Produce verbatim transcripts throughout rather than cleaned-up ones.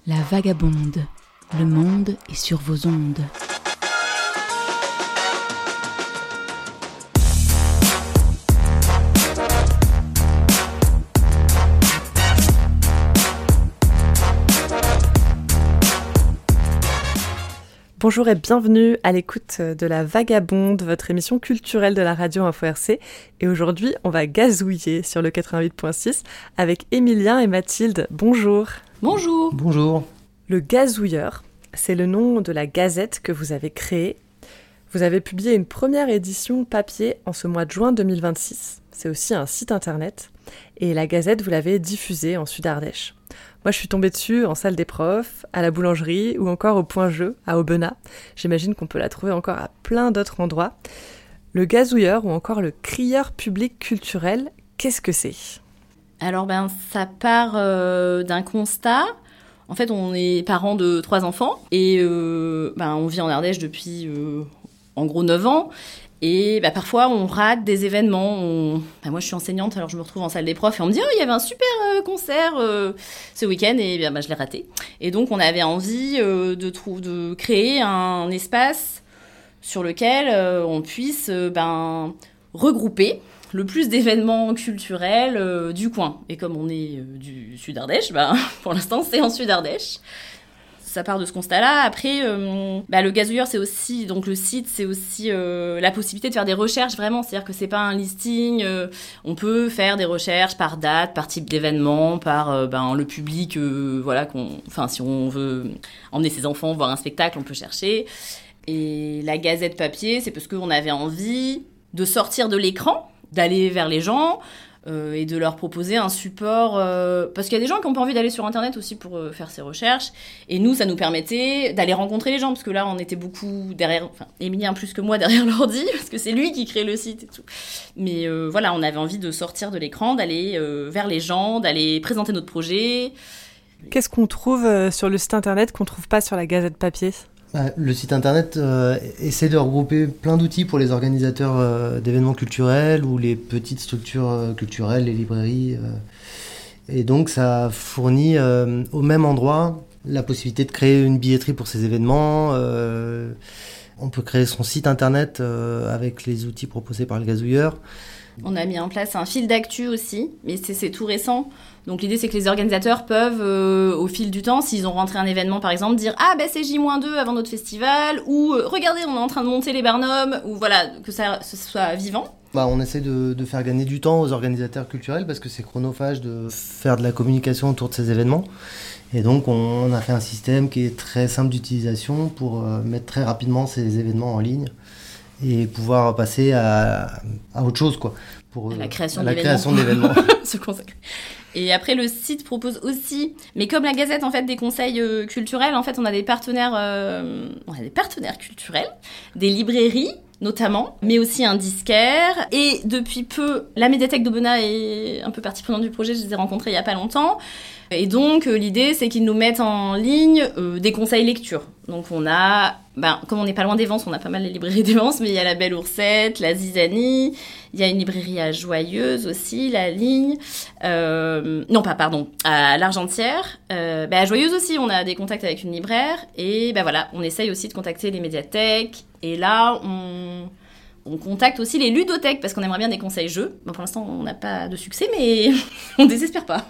La Vagabonde, le monde est sur vos ondes. Bonjour et bienvenue à l'écoute de La Vagabonde, votre émission culturelle de la radio Info R C. Et aujourd'hui, on va gazouiller sur le quatre-vingt-huit virgule six avec Emilien et Mathilde. Bonjour. Bonjour. Bonjour. Le Gazouilleur, c'est le nom de la gazette que vous avez créée. Vous avez publié une première édition papier en ce mois de juin deux mille vingt-six. C'est aussi un site internet. Et la gazette, vous l'avez diffusée en Sud-Ardèche. Moi, je suis tombée dessus en salle des profs, à la boulangerie ou encore au Point Jeu, à Aubenas. J'imagine qu'on peut la trouver encore à plein d'autres endroits. Le Gazouilleur ou encore le Crieur public culturel, qu'est-ce que c'est ? Alors, ben, ça part euh, d'un constat. En fait, on est parents de trois enfants et euh, ben, on vit en Ardèche depuis euh, en gros neuf ans. Et bah, parfois, on rate des événements. On... Bah, moi, je suis enseignante, alors je me retrouve en salle des profs et on me dit « Oh, il y avait un super euh, concert euh, ce week-end » et bah, bah, je l'ai raté. Et donc, on avait envie euh, de, trou- de créer un espace sur lequel euh, on puisse euh, ben, regrouper le plus d'événements culturels euh, du coin. Et comme on est euh, du Sud-Ardèche, bah, pour l'instant, c'est en Sud-Ardèche. Ça part de ce constat-là. Après, euh, bah, le Gazouilleur, c'est aussi, donc le site, c'est aussi euh, la possibilité de faire des recherches vraiment. C'est-à-dire que c'est pas un listing. Euh, on peut faire des recherches par date, par type d'événement, par euh, ben, le public. Euh, voilà, qu'on, enfin, si on veut emmener ses enfants voir un spectacle, on peut chercher. Et la Gazette papier, c'est parce qu'on avait envie de sortir de l'écran, d'aller vers les gens. Euh, et de leur proposer un support euh, parce qu'il y a des gens qui n'ont pas envie d'aller sur internet aussi pour euh, faire ces recherches, et nous ça nous permettait d'aller rencontrer les gens parce que là on était beaucoup derrière, enfin Emilien plus que moi derrière l'ordi parce que c'est lui qui crée le site et tout, mais euh, voilà, on avait envie de sortir de l'écran, d'aller euh, vers les gens, d'aller présenter notre projet. Qu'est-ce qu'on trouve euh, sur le site internet qu'on ne trouve pas sur la Gazette papier ? Bah, le site internet euh, essaie de regrouper plein d'outils pour les organisateurs euh, d'événements culturels ou les petites structures euh, culturelles, les librairies. Euh, et donc ça fournit euh, au même endroit la possibilité de créer une billetterie pour ces événements. Euh, on peut créer son site internet euh, avec les outils proposés par le Gazouilleur. On a mis en place un fil d'actu aussi, mais c'est, c'est tout récent. Donc l'idée, c'est que les organisateurs peuvent, euh, au fil du temps, s'ils ont rentré un événement, par exemple, dire « Ah, ben c'est J moins deux avant notre festival » ou euh, « Regardez, on est en train de monter les Barnums » ou voilà, que ça ce soit vivant. Bah, on essaie de, de faire gagner du temps aux organisateurs culturels parce que c'est chronophage de faire de la communication autour de ces événements. Et donc, on, on a fait un système qui est très simple d'utilisation pour euh, mettre très rapidement ces événements en ligne et pouvoir passer à, à autre chose, quoi. Pour, à la création à la d'événements. Création d'événements. Se consacrer. Et après, le site propose aussi, mais comme la Gazette, en fait, des conseils euh, culturels. En fait, on a des partenaires, euh, on a des partenaires culturels, des librairies, notamment, mais aussi un disquaire. Et depuis peu, la médiathèque d'Aubenas est un peu partie prenante du projet. Je les ai rencontrés il y a pas longtemps. Et donc, euh, l'idée, c'est qu'ils nous mettent en ligne euh, des conseils lecture. Donc, on a, ben, comme on n'est pas loin des Vences, on a pas mal les librairies des Vences, mais il y a la Belle Oursette, la Zizanie, il y a une librairie à Joyeuse aussi, la Ligne, euh, non pas, pardon, à l'Argentière. Euh, ben, à Joyeuse aussi, on a des contacts avec une libraire, et ben voilà, on essaye aussi de contacter les médiathèques, et là, on... On contacte aussi les ludothèques, parce qu'on aimerait bien des conseils jeux. Bon, pour l'instant, on n'a pas de succès, mais on désespère pas.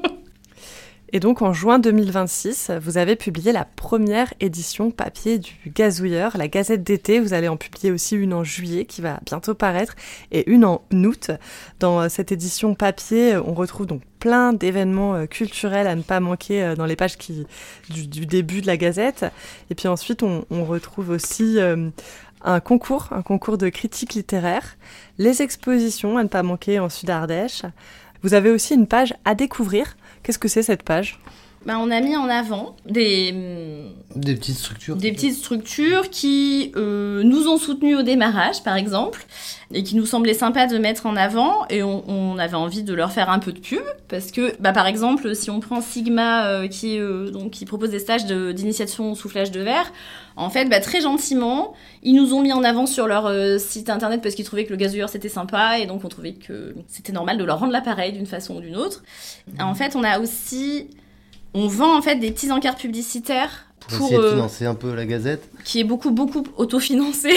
Et donc, en juin deux mille vingt-six, vous avez publié la première édition papier du Gazouilleur, la Gazette d'été. Vous allez en publier aussi une en juillet, qui va bientôt paraître, et une en août. Dans cette édition papier, on retrouve donc plein d'événements culturels à ne pas manquer dans les pages qui, du, du début de la Gazette. Et puis ensuite, on, on retrouve aussi euh, un concours, un concours de critique littéraire, les expositions à ne pas manquer en Sud-Ardèche. Vous avez aussi une page à découvrir. Qu'est-ce que c'est cette page ? Ben, on a mis en avant des, des petites structures. Des petites structures qui euh, nous ont soutenus au démarrage, par exemple, et qui nous semblaient sympas de mettre en avant, et on, on avait envie de leur faire un peu de pub, parce que, bah, par exemple, si on prend Sigma, euh, qui, euh, donc, qui propose des stages de, d'initiation au soufflage de verre, en fait, bah, très gentiment, ils nous ont mis en avant sur leur euh, site internet parce qu'ils trouvaient que le Gazouilleur c'était sympa, et donc on trouvait que c'était normal de leur rendre l'appareil d'une façon ou d'une autre. Mmh. En fait, on a aussi On vend en fait des petits encarts publicitaires Pour, pour essayer de euh, financer un peu la Gazette. qui est beaucoup beaucoup autofinancé.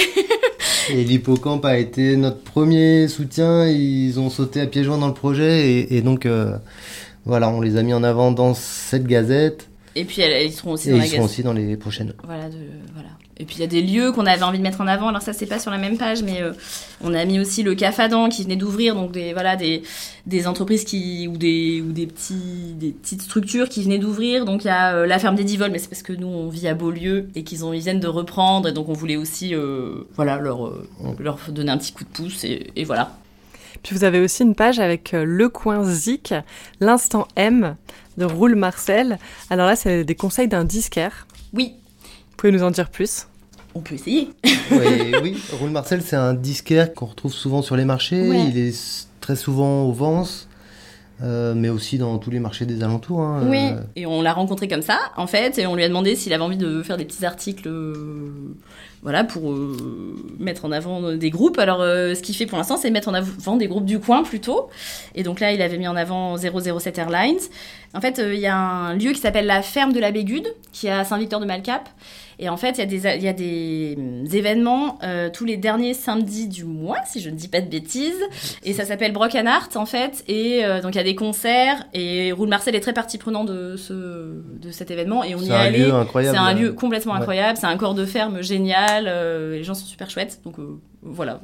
Et l'Hippocampe a été notre premier soutien. Ils ont sauté à pieds joints dans le projet. Et, et donc, euh, voilà, on les a mis en avant dans cette Gazette. Et puis elles, ils seront aussi Et dans ils la seront Gazette. aussi dans les prochaines. Voilà, de, voilà. Et puis il y a des lieux qu'on avait envie de mettre en avant. Alors ça c'est pas sur la même page, mais euh, on a mis aussi le Cafadan qui venait d'ouvrir, donc des voilà des des entreprises qui ou des ou des petits des petites structures qui venaient d'ouvrir. Donc il y a euh, la ferme des Divols, mais c'est parce que nous on vit à Beaulieu et qu'ils ont ils viennent de reprendre, et donc on voulait aussi euh, voilà leur euh, leur donner un petit coup de pouce et, et voilà. Puis vous avez aussi une page avec euh, Le Coin Zik, l'instant M de Roule Marcel. Alors là, c'est des conseils d'un disquaire. Oui, Vous pouvez nous en dire plus ? on peut essayer. Ouais, oui, Roule Marcel, c'est un disquaire qu'on retrouve souvent sur les marchés. Ouais. Il est s- très souvent au Vence, euh, mais aussi dans tous les marchés des alentours. Hein. Oui, Euh, et on l'a rencontré comme ça, en fait, et on lui a demandé s'il avait envie de faire des petits articles, euh, voilà, pour euh, mettre en avant des groupes. Alors, euh, ce qu'il fait pour l'instant, c'est mettre en avant des groupes du coin, plutôt. Et donc là, il avait mis en avant zéro zéro sept Airlines. En fait, euh, il y a un lieu qui s'appelle la Ferme de la Bégude, qui est à Saint-Victor-de-Malcap. Et en fait, il y a des, il y a des euh, événements euh, tous les derniers samedis du mois, si je ne dis pas de bêtises. Et ça s'appelle Broken Art, en fait. Et euh, donc, il y a des concerts. Et Roule Marcel est très partie prenante de, ce, de cet événement. Et on y c'est est un allé. lieu incroyable. C'est un lieu complètement Ouais. incroyable. C'est un corps de ferme génial. euh, les gens sont super chouettes. Donc, euh, voilà.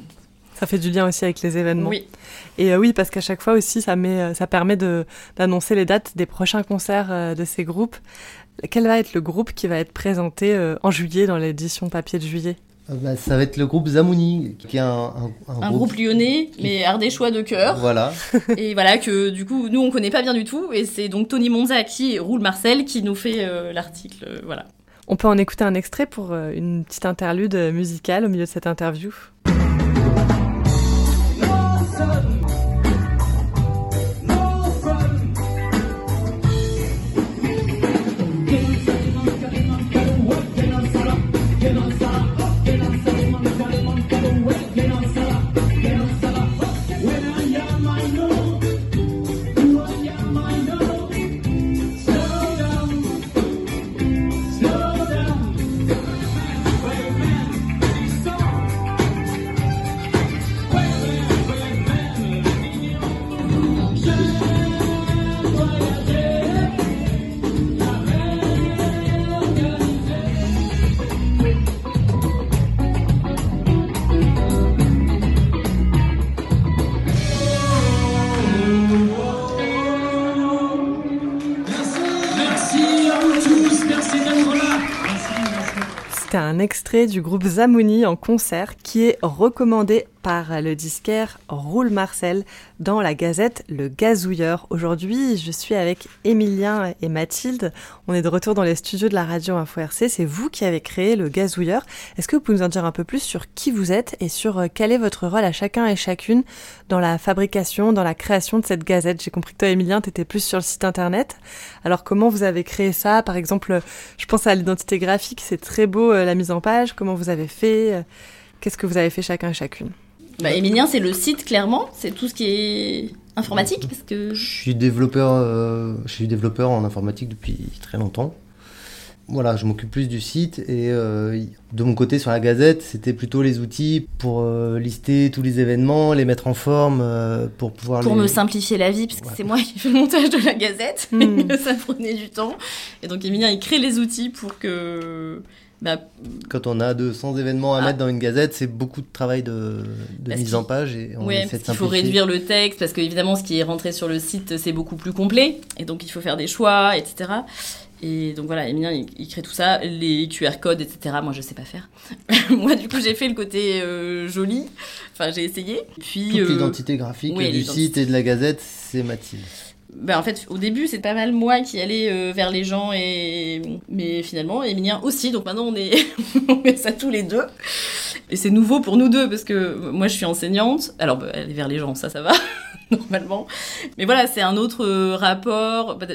Ça fait du lien aussi avec les événements. Oui. Et euh, oui, parce qu'à chaque fois aussi, ça, met, euh, ça permet de, d'annoncer les dates des prochains concerts euh, de ces groupes. Quel va être le groupe qui va être présenté euh, en juillet dans l'édition papier de juillet ? Euh, bah, ça va être le groupe Zamouni, qui est un, un, un Un groupe lyonnais, mais ardéchois de cœur. Voilà. Et voilà, que du coup, nous, on connaît pas bien du tout. Et c'est donc Tony Monzacchi et Roule Marcel qui nous fait euh, l'article. euh, voilà. On peut en écouter un extrait pour euh, une petite interlude musicale au milieu de cette interview. C'était un extrait du groupe Zamouni en concert qui est recommandé par le disquaire Roule Marcel dans la Gazette Le Gazouilleur. Aujourd'hui, je suis avec Émilien et Mathilde. On est de retour dans les studios de la radio Info R C. C'est vous qui avez créé Le Gazouilleur. Est-ce que vous pouvez nous en dire un peu plus sur qui vous êtes et sur quel est votre rôle à chacun et chacune dans la fabrication, dans la création de cette gazette ? J'ai compris que toi, Émilien, tu étais plus sur le site internet. Alors, comment vous avez créé ça ? Par exemple, je pense à l'identité graphique. C'est très beau, la mise en page. Comment vous avez fait ? Qu'est-ce que vous avez fait chacun et chacune ? Bah, Émilien, c'est le site, clairement. C'est tout ce qui est informatique. Parce que... Je suis développeur, euh, je suis développeur en informatique depuis très longtemps. Voilà, je m'occupe plus du site et euh, de mon côté sur la Gazette, c'était plutôt les outils pour euh, lister tous les événements, les mettre en forme, euh, pour pouvoir Pour les... me simplifier la vie, parce que Ouais. c'est moi qui fais le montage de la Gazette. Mm. Ça prenait du temps. Et donc Émilien, il crée les outils pour que... Bah, Quand on a deux cents événements à Ah. mettre dans une Gazette, c'est beaucoup de travail de, de Parce mise qu'il- en page et on ouais, essaie parce de qu'il faut simplifier. réduire le texte, parce qu'évidemment, ce qui est rentré sur le site, c'est beaucoup plus complet. Et donc, il faut faire des choix, et cetera. Et donc voilà, Émilien, il, il crée tout ça, les Q R codes, et cetera. Moi, je sais pas faire. Moi, du coup, j'ai fait le côté euh, joli. Enfin, j'ai essayé. Puis, Toute euh, l'identité graphique oui, du l'identité. site et de la Gazette, c'est Mathilde. ben, en fait, au début, c'est pas mal moi qui allais euh, vers les gens, et mais finalement, Émilien aussi. Donc maintenant, on est, on est ça tous les deux. Et c'est nouveau pour nous deux, parce que moi, je suis enseignante. Alors, bah, aller vers les gens, ça, ça va, normalement. Mais voilà, c'est un autre euh, rapport. Peut-être-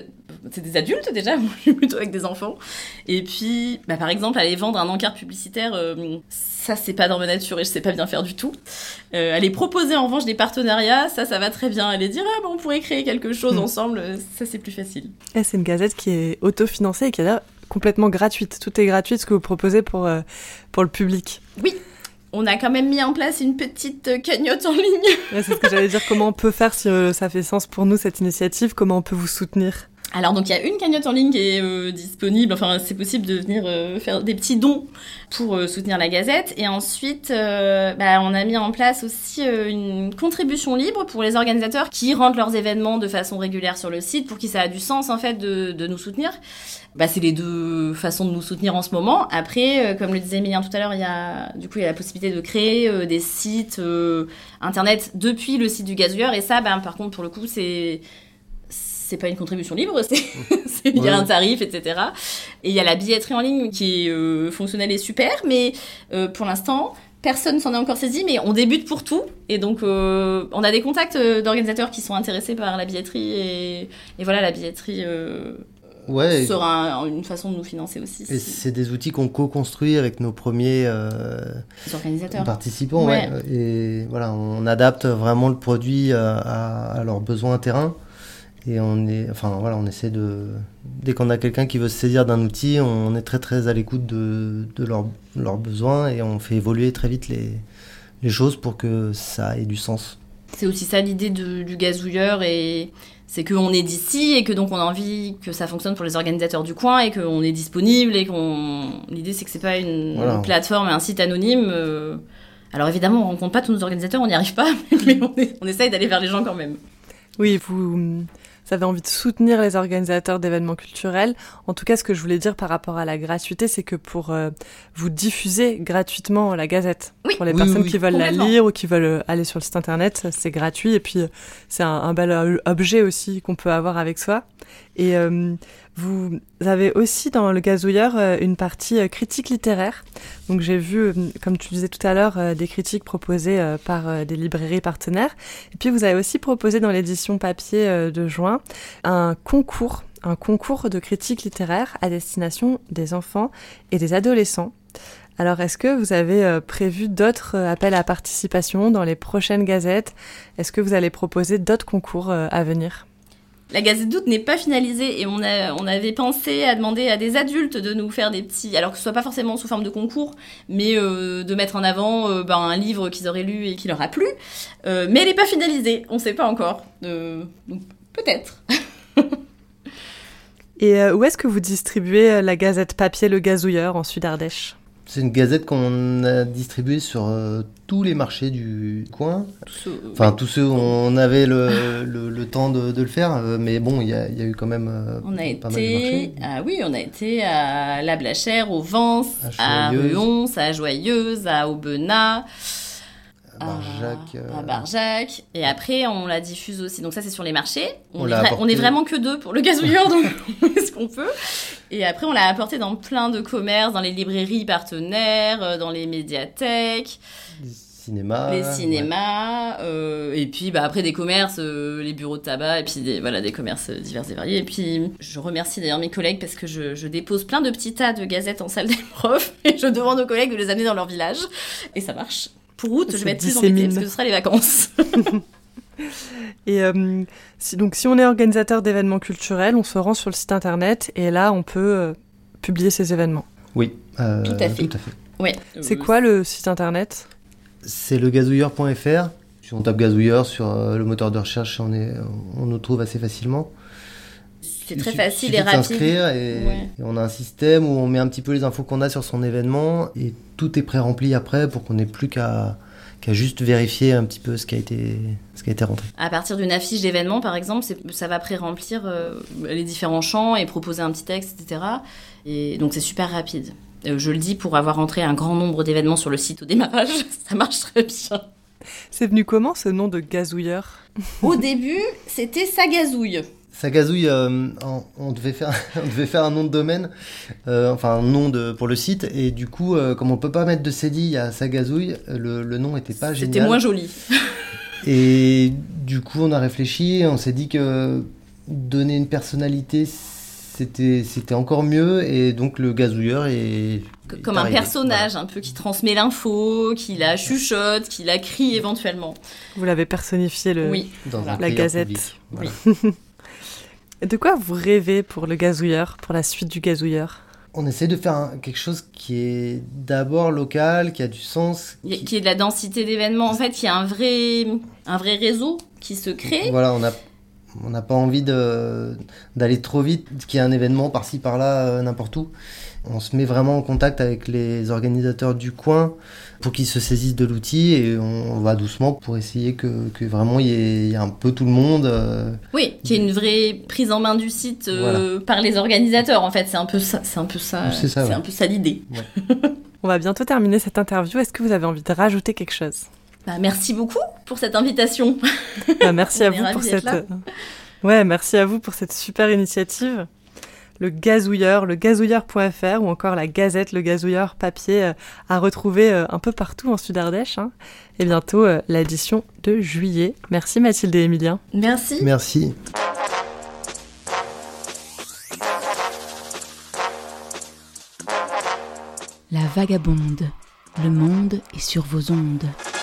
c'est des adultes déjà, moi je suis plutôt avec des enfants. Et puis, bah, par exemple, aller vendre un encart publicitaire, euh, ça c'est pas dans ma nature et je sais pas bien faire du tout. Euh, aller proposer en revanche des partenariats, ça ça va très bien. Aller dire ah bah, on pourrait créer quelque chose mmh. ensemble, ça c'est plus facile. Et c'est une gazette qui est autofinancée et qui est là complètement gratuite. Tout est gratuit ce que vous proposez pour, euh, pour le public. Oui. On a quand même mis en place une petite cagnotte en ligne. Ouais, c'est ce que j'allais dire. Comment on peut faire si euh, ça fait sens pour nous, cette initiative? Comment on peut vous soutenir? Alors, donc, il y a une cagnotte en ligne qui est euh, disponible. Enfin, c'est possible de venir euh, faire des petits dons pour euh, soutenir la Gazette. Et ensuite, euh, bah, on a mis en place aussi euh, une contribution libre pour les organisateurs qui rendent leurs événements de façon régulière sur le site, pour qui ça a du sens, en fait, de, de nous soutenir. Bah, c'est les deux façons de nous soutenir en ce moment. Après, euh, comme le disait Emilien tout à l'heure, il y a, du coup, il y a la possibilité de créer euh, des sites euh, internet depuis le site du Gazouilleur. Et ça, bah, par contre, pour le coup, c'est, c'est pas une contribution libre, c'est, c'est il y a un tarif, et cetera. Et il y a la billetterie en ligne qui est euh, fonctionnelle et super, mais euh, pour l'instant, personne s'en est encore saisi, mais on débute pour tout. Et donc, euh, on a des contacts d'organisateurs qui sont intéressés par la billetterie. Et, et voilà, la billetterie... Euh, Ouais, sera un, une façon de nous financer aussi. Et si... c'est des outils qu'on co-construit avec nos premiers euh, organisateurs. participants. Ouais. Ouais. Et voilà, on adapte vraiment le produit à, à leurs besoins terrain. Et on est, enfin voilà, on essaie de, dès qu'on a quelqu'un qui veut se saisir d'un outil, on est très très à l'écoute de, de leurs, leurs besoins et on fait évoluer très vite les, les choses pour que ça ait du sens. C'est aussi ça l'idée de, du Gazouilleur, et c'est qu'on est d'ici et que donc on a envie que ça fonctionne pour les organisateurs du coin et qu'on est disponible et qu'on... L'idée c'est que c'est pas une, voilà. une plateforme et un site anonyme. Alors évidemment on rencontre pas tous nos organisateurs, on n'y arrive pas, mais on, est, on essaye d'aller vers les gens quand même. Oui, vous... Vous avez envie de soutenir les organisateurs d'événements culturels. En tout cas, ce que je voulais dire par rapport à la gratuité, c'est que pour euh, vous diffuser gratuitement la Gazette, oui. pour les oui, personnes oui, qui veulent la lire ou qui veulent aller sur le site internet, c'est gratuit. Et puis, c'est un, un bel objet aussi qu'on peut avoir avec soi. Et euh, vous avez aussi dans le Gazouilleur une partie euh, critique littéraire. Donc j'ai vu, comme tu disais tout à l'heure, euh, des critiques proposées euh, par euh, des librairies partenaires. Et puis vous avez aussi proposé dans l'édition papier euh, de juin un concours, un concours de critique littéraire à destination des enfants et des adolescents. Alors est-ce que vous avez euh, prévu d'autres euh, appels à participation dans les prochaines gazettes? Est-ce que vous allez proposer d'autres concours euh, à venir? La Gazette d'août n'est pas finalisée et on, a, on avait pensé à demander à des adultes de nous faire des petits... Alors que ce soit pas forcément sous forme de concours, mais euh, de mettre en avant euh, ben, un livre qu'ils auraient lu et qui leur a plu. Euh, mais elle n'est pas finalisée, on ne sait pas encore. Euh, donc peut-être. Et euh, où est-ce que vous distribuez la Gazette papier Le Gazouilleur en Sud-Ardèche? C'est une gazette qu'on a distribuée sur euh, tous les marchés du coin. Tous ceux, enfin, oui. tous ceux où on avait le, le, le temps de, de le faire. Euh, mais bon, il y, y a eu quand même euh, on a pas été, mal de marchés. Ah oui, on a été à La Blachère, au Vence, à, à Ruons, à Joyeuse, à Aubenas. À Barjac. À, à Barjac. Et après, on la diffuse aussi. Donc ça, c'est sur les marchés. On, on, est, vra- on est vraiment que deux pour le Gazouilleur, donc on fait ce qu'on peut. Et après, on l'a apporté dans plein de commerces, dans les librairies partenaires, dans les médiathèques. Les cinémas. Les cinémas. Ouais. Euh, et puis, bah, après, des commerces, euh, les bureaux de tabac, et puis des, voilà, des commerces divers et variés. Et puis, je remercie d'ailleurs mes collègues parce que je, je dépose plein de petits tas de gazettes en salle d'épreuve. Et je demande aux collègues de les amener dans leur village. Et ça marche. Pour août, je vais être plus embêtée parce que ce sera les vacances. Et euh, si, donc, si on est organisateur d'événements culturels, on se rend sur le site internet et là, on peut euh, publier ces événements. Oui, euh, tout à fait. Tout à fait. Ouais. C'est quoi le site internet? C'est le gazouilleur point f r. Si on tape Gazouilleur sur euh, le moteur de recherche, on, est, on nous trouve assez facilement. C'est très facile et rapide. Il suffit de s'inscrire et, ouais. et on a un système où on met un petit peu les infos qu'on a sur son événement et tout est pré-rempli après pour qu'on n'ait plus qu'à, qu'à juste vérifier un petit peu ce qui a été, ce qui a été rentré. À partir d'une affiche d'événement, par exemple, c'est, ça va pré-remplir euh, les différents champs et proposer un petit texte, et cetera. Et donc c'est super rapide. Euh, je le dis pour avoir rentré un grand nombre d'événements sur le site au démarrage, ça marche très bien. C'est venu comment ce nom de Gazouilleur? Au début, c'était Ça Gazouille. Ça gazouille, euh, on, on, devait faire, on devait faire un nom de domaine, euh, enfin un nom de, pour le site, et du coup, euh, comme on peut pas mettre de C D I à Ça gazouille, le, le nom était pas génial. C'était moins joli. Et du coup, on a réfléchi, on s'est dit que donner une personnalité, c'était, c'était encore mieux. Et donc le gazouilleur est... Comme est un arrivé. personnage, Voilà. un peu qui transmet l'info, qui la chuchote, qui la crie éventuellement. Vous l'avez personnifié, le... Oui. Dans Voilà. un La player gazette. public. Oui. Et de quoi vous rêvez pour le gazouilleur, pour la suite du gazouilleur? On essaie de faire un- quelque chose qui est d'abord local, qui a du sens. Il y a- qui- Qui est de la densité d'événements. En fait, il y a un vrai, un vrai réseau qui se crée. Voilà, on a on n'a pas envie de, d'aller trop vite, qu'il y ait un événement par-ci par-là, euh, n'importe où. On se met vraiment en contact avec les organisateurs du coin pour qu'ils se saisissent de l'outil et on va doucement pour essayer que, que vraiment il y, ait, il y ait un peu tout le monde. euh, Oui, qu'il y ait une vraie prise en main du site euh, par les organisateurs. En fait, c'est un peu ça. C'est un peu ça. C'est ça, ouais. un peu ça l'idée. On va bientôt terminer cette interview. Est-ce que vous avez envie de rajouter quelque chose? Bah, merci beaucoup pour cette invitation. Bah, merci On à est vous ravis pour d'être cette... là. Ouais, merci à vous pour cette super initiative. Le gazouilleur, le gazouilleur point f r ou encore la gazette, le gazouilleur papier euh, à retrouver euh, un peu partout en Sud-Ardèche. Hein. Et bientôt euh, l'édition de juillet. Merci Mathilde et Emilien. Merci. Merci. La vagabonde. Le monde est sur vos ondes.